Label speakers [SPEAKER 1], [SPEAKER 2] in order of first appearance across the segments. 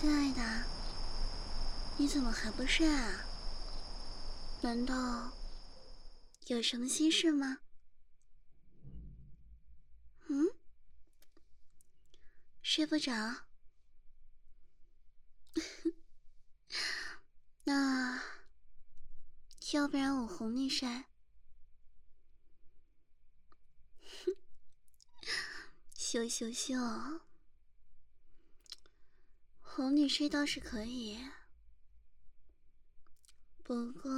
[SPEAKER 1] 亲爱的，你怎么还不睡啊？难道有什么心事吗？嗯？睡不着？那要不然我哄你睡？羞羞羞，哄你睡倒是可以，不过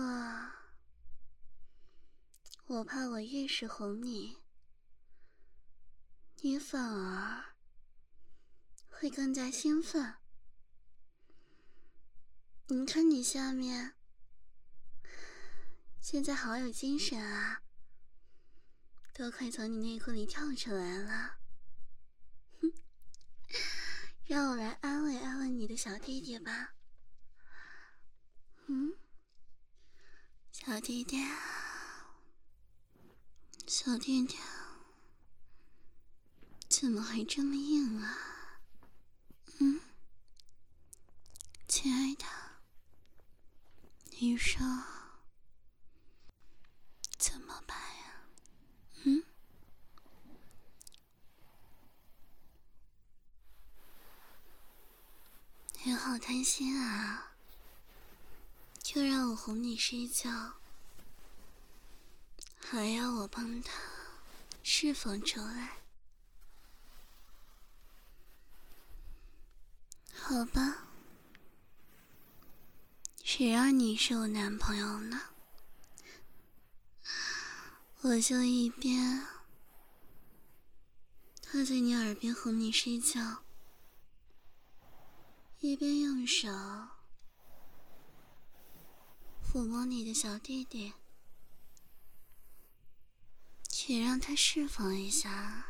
[SPEAKER 1] 我怕我越是哄你，你反而会更加兴奋。你看你下面现在好有精神啊，都快从你内裤里跳出来了。让我来安慰安慰你的小弟弟吧。小弟弟，小弟弟，怎么还这么硬啊？亲爱的，你说怎么办呀？你好贪心啊，就让我哄你睡觉，还要我帮他释放出来。好吧，谁让你是我男朋友呢？我就一边他在你耳边哄你睡觉，一边用手抚摸你的小弟弟，且让他释放一下。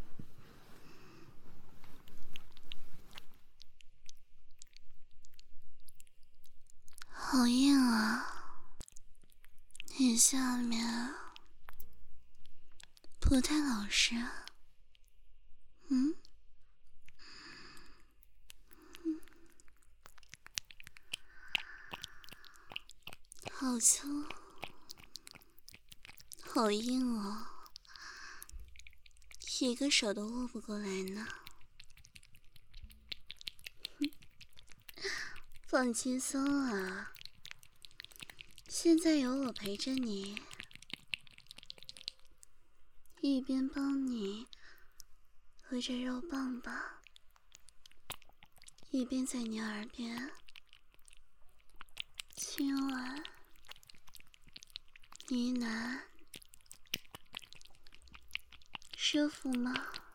[SPEAKER 1] 好硬啊，你下面不太老实啊。好粗，好硬哦，一个手都握不过来呢。放轻松啊，现在有我陪着你，一边帮你和着肉棒棒，一边在你耳边亲吻呢喃，舒服吗？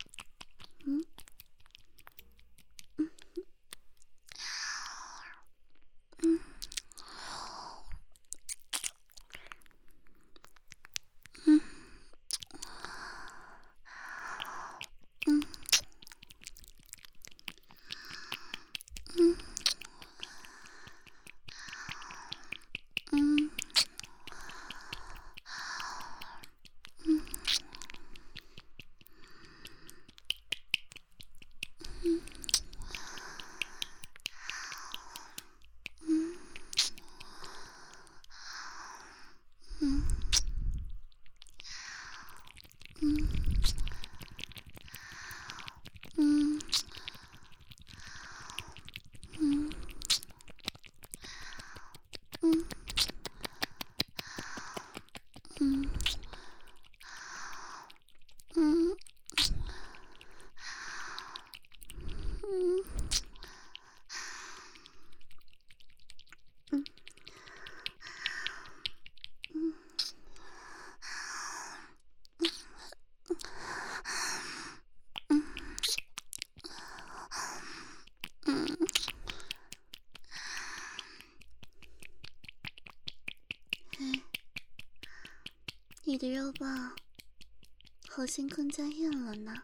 [SPEAKER 1] 你的肉棒好像更加硬了呢，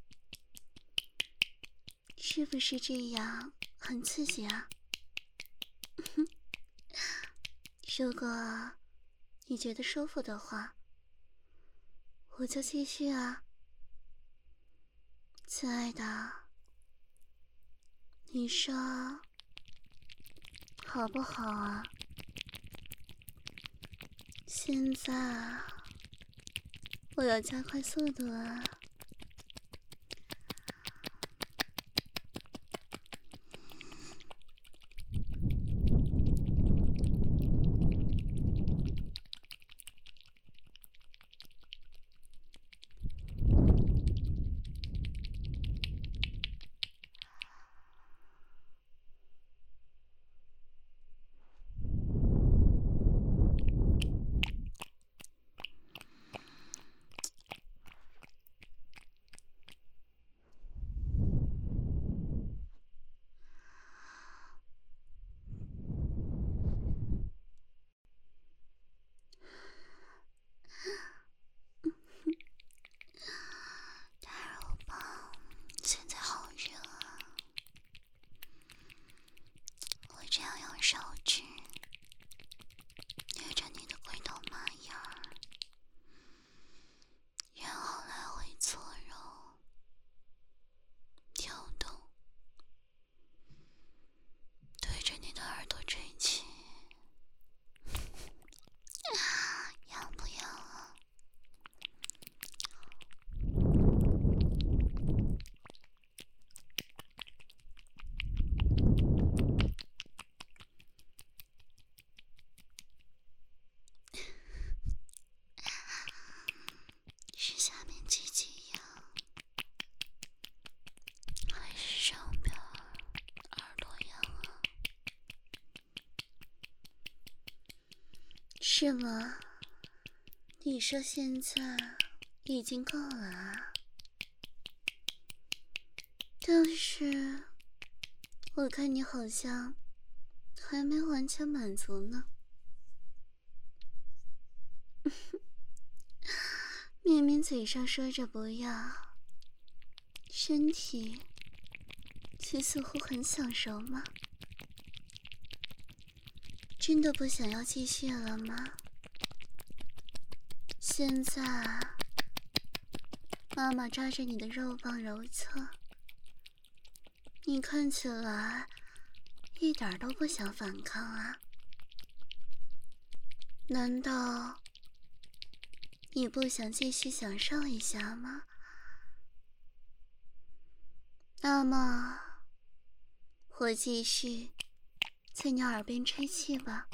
[SPEAKER 1] 是不是这样很刺激啊？如果你觉得舒服的话，我就继续啊。亲爱的，你说好不好啊？现在我要加快速度啊！大肉棒，现在好热啊！我这样用手指捏着你的龟头马眼儿，然后来回搓揉、挑动，对着你的耳朵吹气，痒不痒啊？是下面鸡鸡痒，还是上边耳朵痒啊？是吗？你说现在已经够了啊？但是我看你好像还没完全满足呢。明明嘴上说着不要，身体却似乎很享受吗？真的不想要继续了吗？现在妈妈抓着你的肉棒揉搓，你看起来一点都不想反抗啊？难道你不想继续享受一下吗？那么我继续在你耳边吹气吧。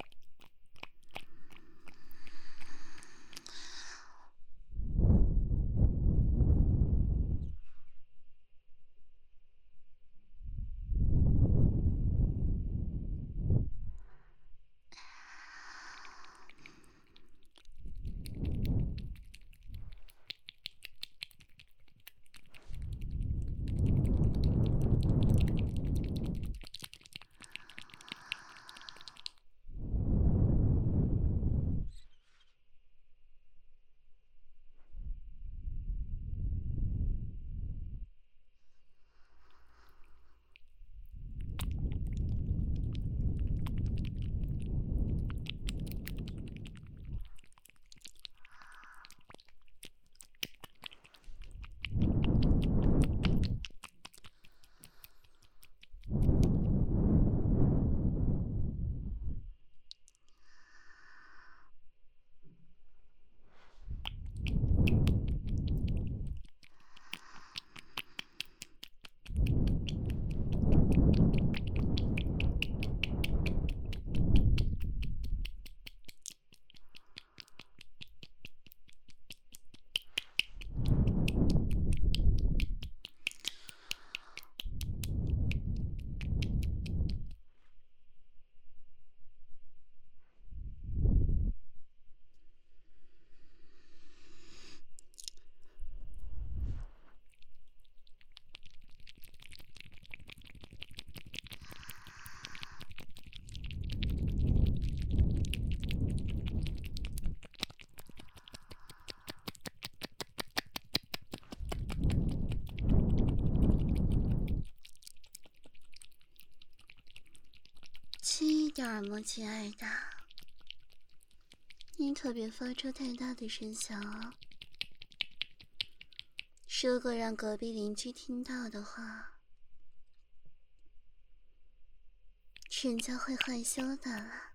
[SPEAKER 1] 轻一点嘛，亲爱的，你可别发出太大的声响哦。如果让隔壁邻居听到的话， 人家会害羞的啦。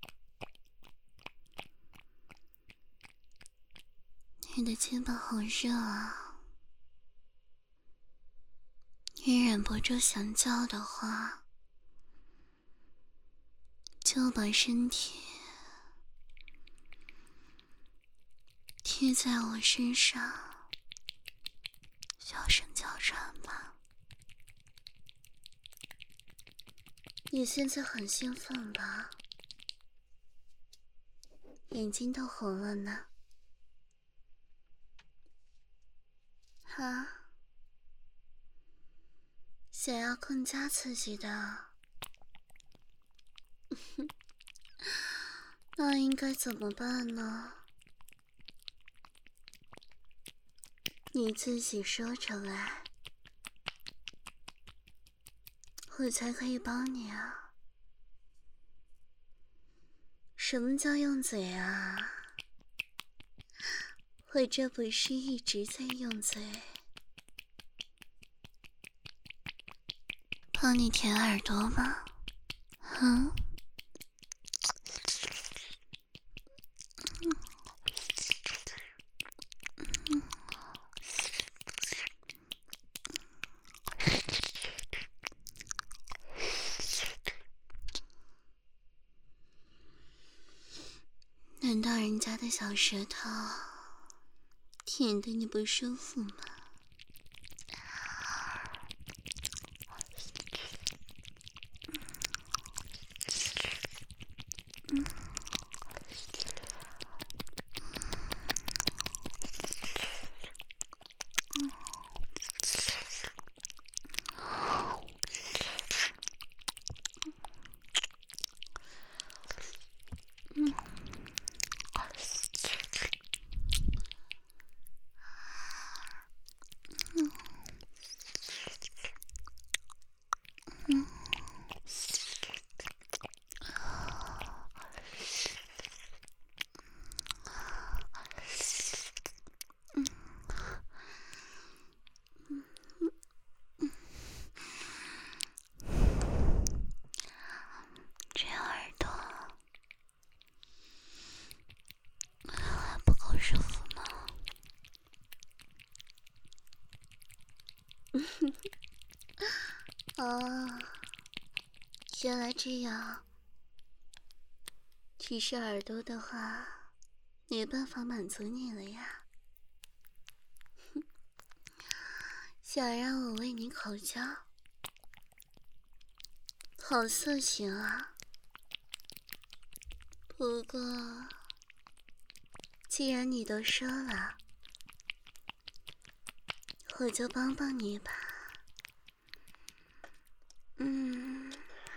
[SPEAKER 1] 你的肩膀好热啊，你忍不住想叫的话，就把身体贴在我身上，小声叫喘吧。你现在很兴奋吧？眼睛都红了呢。哈？想要更加刺激的，那应该怎么办呢？你自己说出来，我才可以帮你啊。什么叫用嘴啊？我这不是一直在用嘴，帮你舔耳朵吗？嗯？难道人家的小舌头舔得你不舒服吗？这样耳朵还不够舒服吗？哦，原来这样。其实耳朵的话，没办法满足你了呀。想让我为你口交，好色情啊！不过，既然你都说了，我就帮帮你吧。嗯，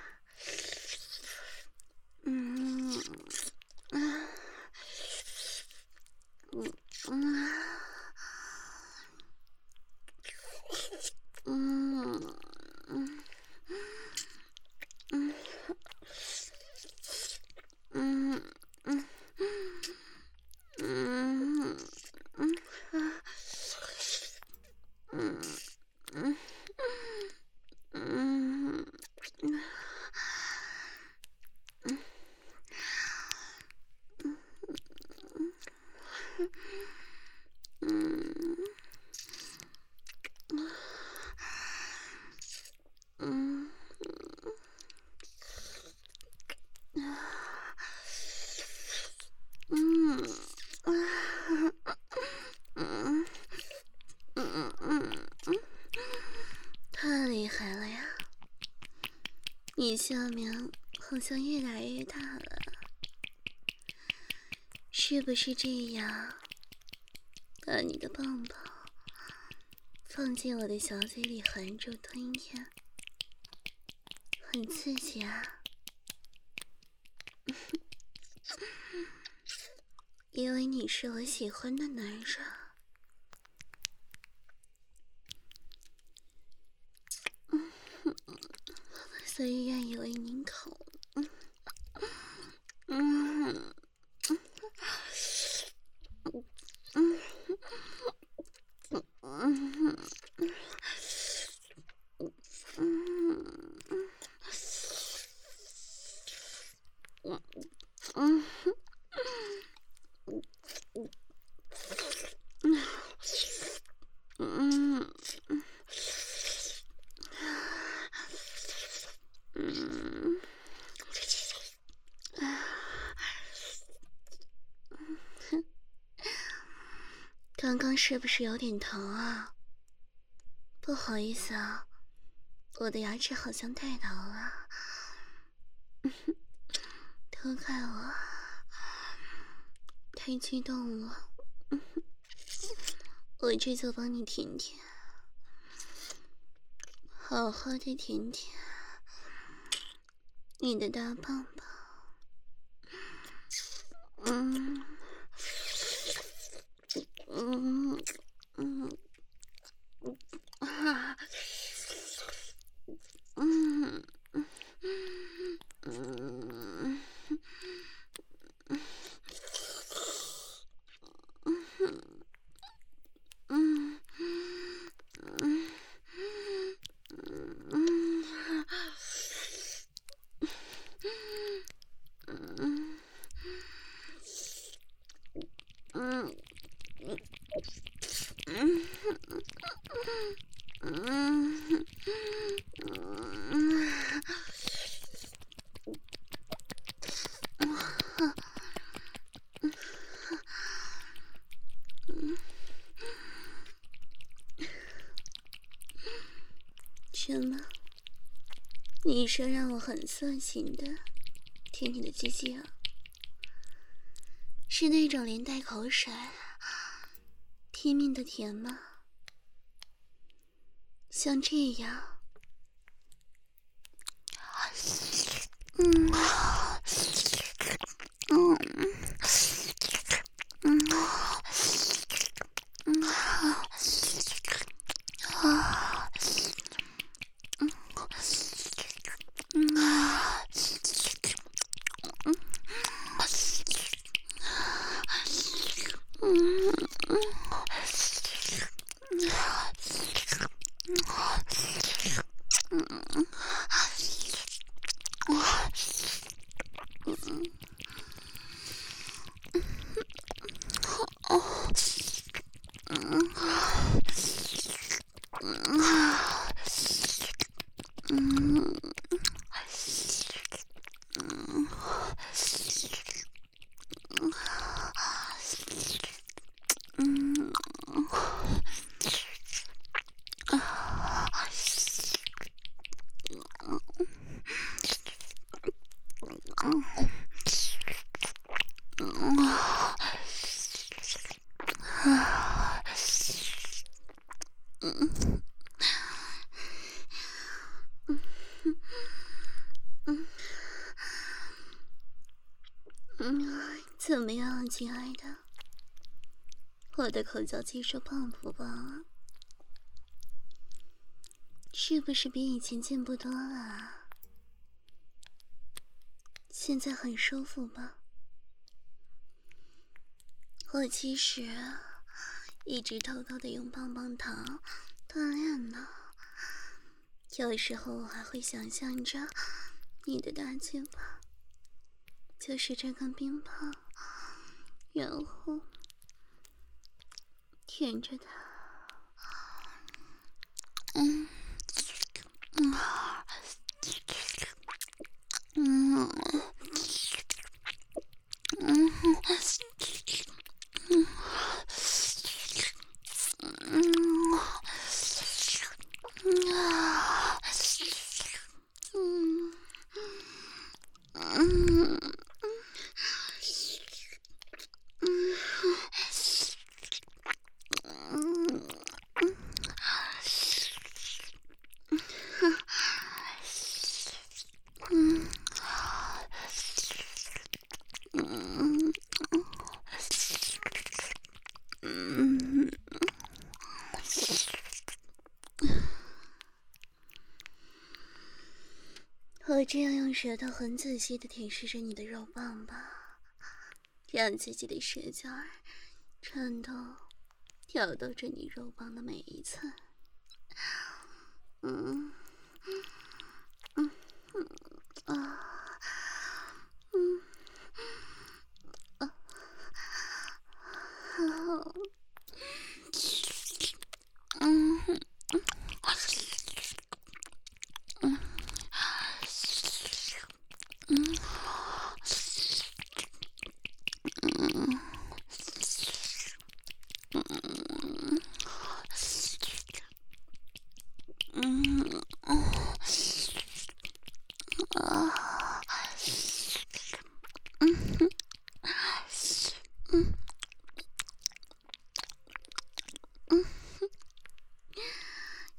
[SPEAKER 1] 嗯，嗯，嗯，嗯，嗯，嗯，嗯，嗯，嗯，嗯，嗯，嗯，嗯，嗯，嗯，太厉害了呀！你下面好像越来越大了，是不是这样？把你的棒棒放进我的小嘴里含住吞咽，很刺激啊！因为你是我喜欢的男人，所以愿意为您口。 是不是有点疼啊？不好意思啊，我的牙齿好像太疼了。脱开我，太激动了。我这就帮你舔舔，好好的舔舔你的大棒棒。什么？你说让我很色情的舔你的鸡鸡啊？是那种连带口水拼命的舔吗？像这样？怎么样，亲爱的？我的口交技术棒不棒啊？是不是比以前进步多了啊？现在很舒服吧？我其实一直偷偷的用棒棒糖锻炼呢，有时候我还会想象着你的大鸡巴就是这根冰棒，然后舔着它。我这样用舌头很仔细地舔舐着你的肉棒棒，让自己的舌尖儿颤抖，挑逗着你肉棒的每一寸。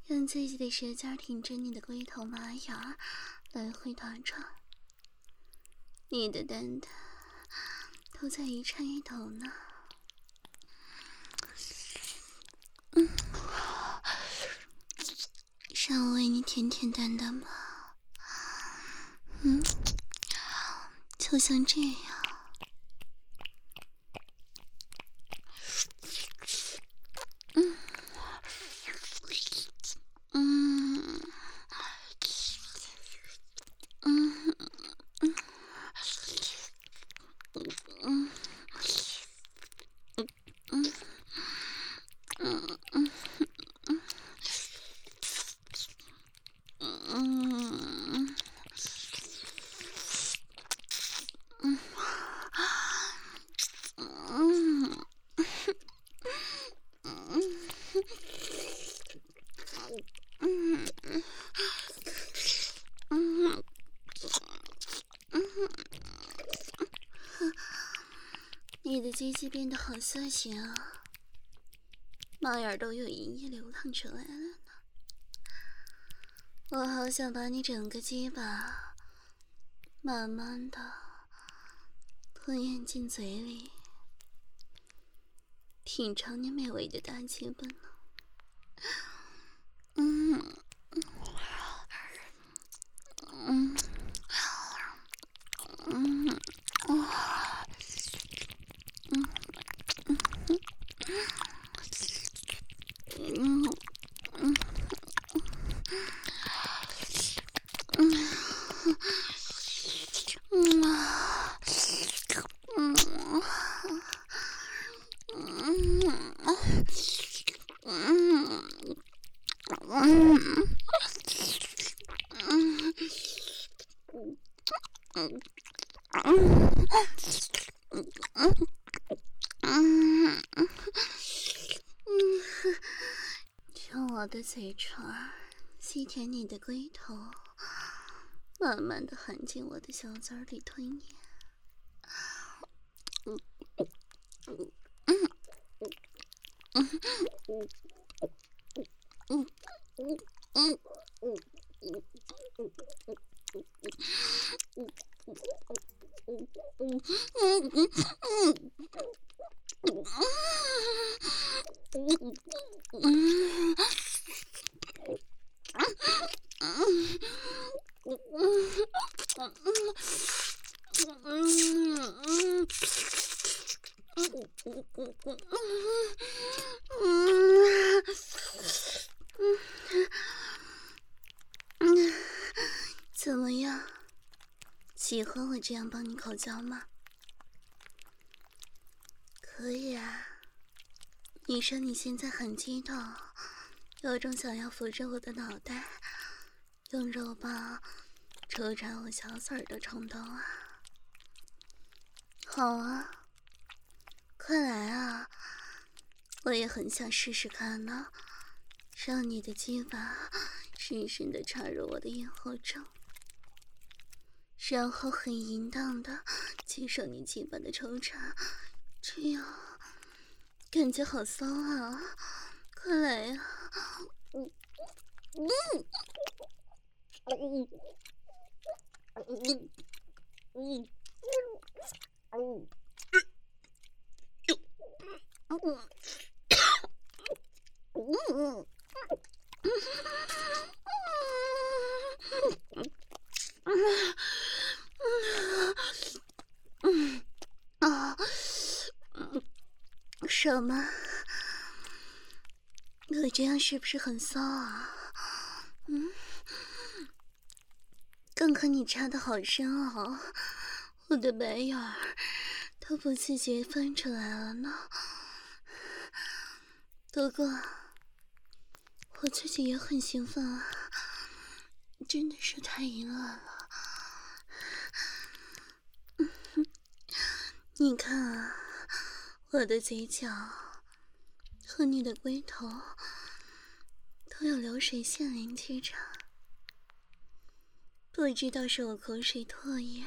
[SPEAKER 1] 用自己的舌尖挺着你的龟头马眼儿来回打转，你的蛋蛋都在一颤一抖呢。让我为你舔舔蛋蛋吧。就像这样。你的鸡鸡变得好色情啊，马眼都有淫液流淌出来了呢。我好想把你整个鸡巴慢慢的吞咽进嘴里，品尝你美味的大鸡巴呢。用我的嘴唇吸舔你的龟头，慢慢的含进我的小嘴里吞咽。怎么样？喜欢我这样帮你口交吗？可以啊。你说你现在很激动，有种想要扶着我的脑袋，用肉棒抽插我小嘴的冲动啊。好啊，快来啊，我也很想试试看呢，让你的鸡巴深深地插入我的咽喉中，然后很淫荡地接受你鸡巴的抽插，这样感觉好骚啊！快来呀！什么？我这样是不是很骚啊？刚刚你插的好深哦，我的白眼儿都不自觉翻出来了呢。不过我自己也很兴奋啊，真的是太淫乱了。你看啊，我的嘴角和你的龟头都有流水线连接着，不知道是我口水唾液，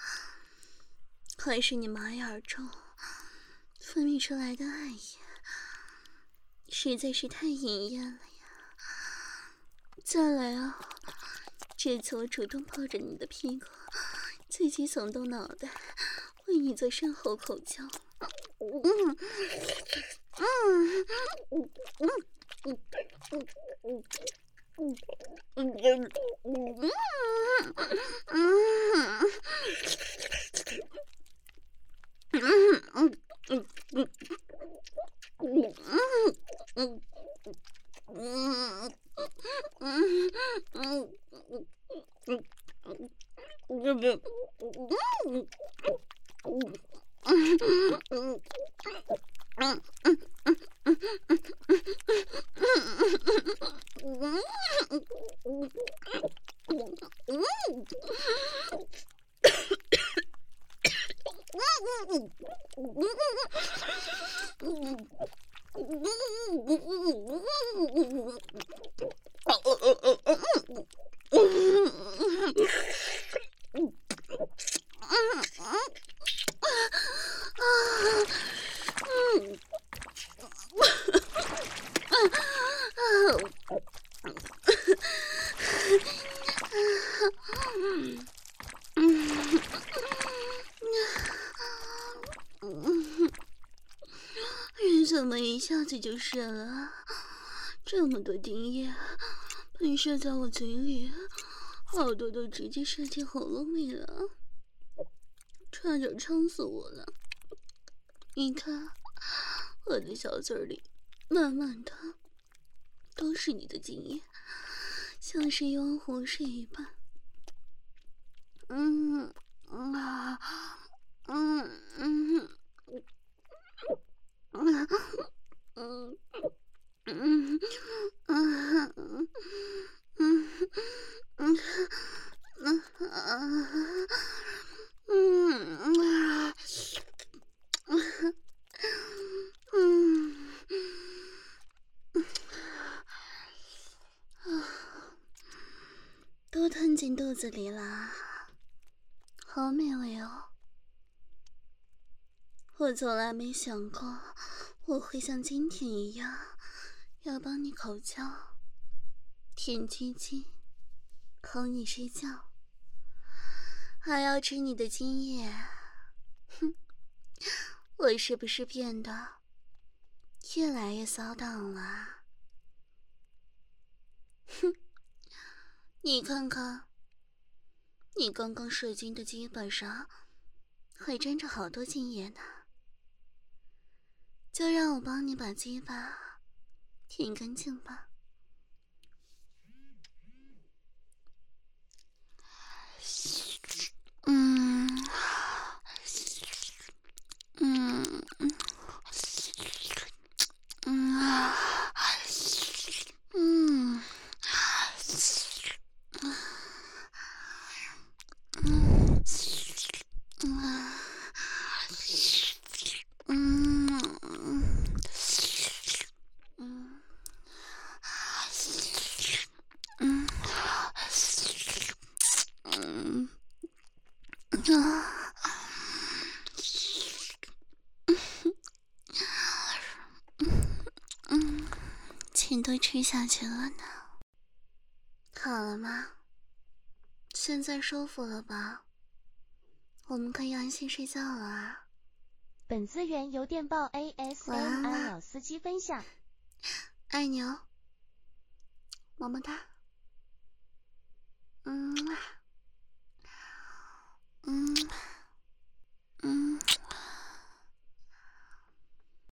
[SPEAKER 1] 还是你马眼中分泌出来的爱液，实在是太隐艳了呀！ 再来啊！这次我主动抱着你的屁股，自己耸动脑袋，为你在身后口交。你怎么一下子就射了？这么多精液喷射在我嘴里，好多都直接射进喉咙里了，差点撑死我了。你看，我的小嘴里满满的都是你的精液，像是一汪湖水一般。都吞进肚子里啦，好美味哦！我从来没想过我会像今天一样，要帮你口交、舔鸡鸡、哄你睡觉，还要吃你的精液。哼，我是不是变得越来越骚荡了？哼，你看看，你刚刚射精的鸡巴上还沾着好多精液呢。就让我帮你把鸡巴舔干净吧。钱都吃下去了呢。好了吗？现在舒服了吧？我们可以安心睡觉了啊。
[SPEAKER 2] 本资源由电报 ASMR 老司机分享。
[SPEAKER 1] 爱你哦，么么哒。嗯。